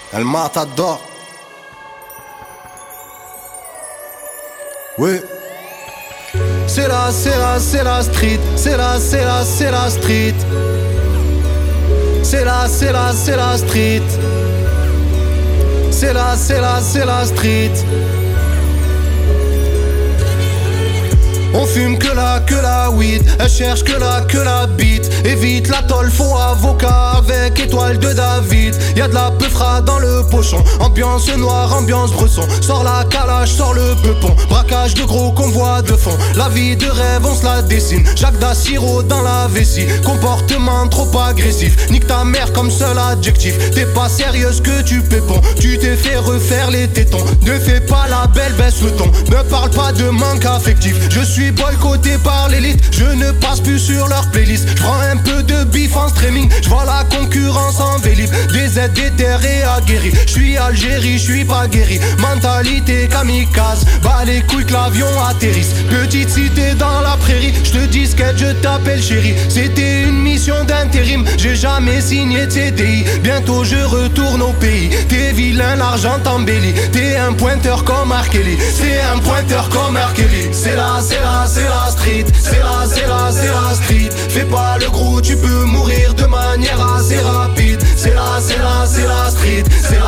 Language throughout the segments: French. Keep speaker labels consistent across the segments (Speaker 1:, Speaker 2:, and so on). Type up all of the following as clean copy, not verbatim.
Speaker 1: El Matador. Oui. C'est la street. C'est la street. C'est la street. C'est la street. On fume que la weed. Elle cherche que la bite. Évite la tôle, faux avocat avec étoile de David. Y'a de la peufra dans le pochon. Ambiance noire, ambiance bresson. Sors la calage, sors le peupon. Braquage de gros convois de fond. La vie de rêve, on se la dessine. Jacques Dassiro dans la vessie. Comportement trop agressif. Nique ta mère comme seul adjectif. T'es pas sérieuse que tu pépons. Tu t'es fait refaire les tétons. Ne fais pas la belle, baisse le ton. Ne parle pas de manque affectif. Je suis boycotté par l'élite. Je ne passe plus sur leur playlist. J'prends un peu de bif en streaming. J'vois la concurrence en vélib. Des aides déterrés aguerris. J'suis Algérie, j'suis pas guéri. Mentalité kamikaze. Bah les couilles que l'avion atterrisse. Petite cité dans la prairie. J'te dis skate, je t'appelle chérie. C'était une mission d'intérim. J'ai jamais signé de CDI. Bientôt je retourne au pays. T'es vilain, l'argent t'embellit. T'es un pointeur comme R. Kelly. C'est un pointeur comme R. Kelly. C'est la street. C'est la street. Fais pas le gros, tu peux mourir de manière assez rapide. C'est la street. C'est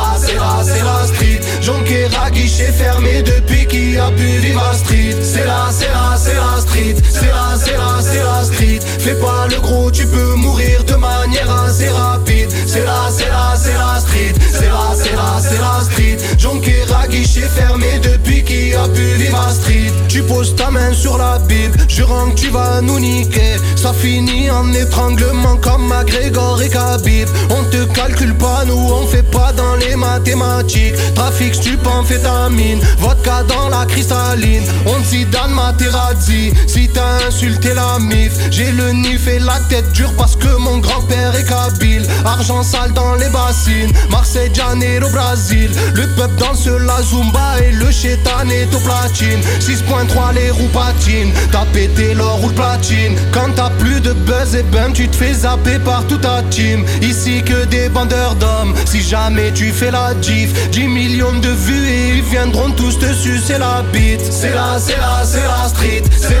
Speaker 1: la street. Jonquera guichet fermé depuis qui a pu vivre à street. C'est la street. C'est la street. Fais pas le gros, tu peux mourir de manière assez rapide. C'est la street. C'est la street. Jonquera guichet fermé depuis qui a pu vivre à street. Tu poses ta main sur la Bible, jurant que tu vas nous niquer. Ça finit en étranglement comme McGregor et Khabib. On te calcule pas, nous on fait pas dans les mathématiques. Trafic stupémphétamine, vodka dans la cristalline. On te Zidane Materazzi, si t'as insulté la mif. J'ai le nif et la tête dure parce que mon grand-père est kabyle. Argent sale dans les bassines, Marseille, Janeiro, Brésil. Le peuple danse la zumba et le chétan est au platine. 6.3 les roues patinent, t'as pété l'or ou le platine. Quand t'as plus de buzz et bum, tu te fais zapper par toute ta team. Ici que des vendeurs d'hommes, si jamais tu fais la gif. 10 millions de vues et ils viendront tous te sucer la bite. C'est la street. C'est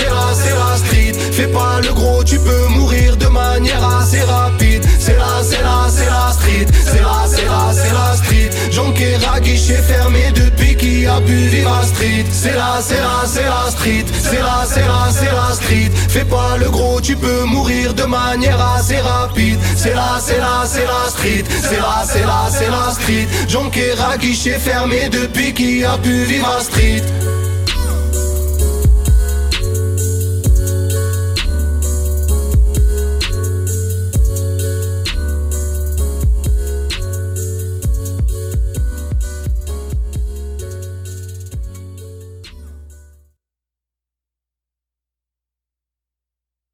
Speaker 1: la street. Fais pas le gros, tu peux mourir de manière assez rapide. C'est la street. C'est la street. Jonquera guichet fermé depuis qui a pu vivre à street. C'est la street. C'est la street. Fais pas le gros, tu peux mourir de manière assez rapide. C'est la street. C'est la street. Jonquera guichet fermé depuis qui a pu vivre à street.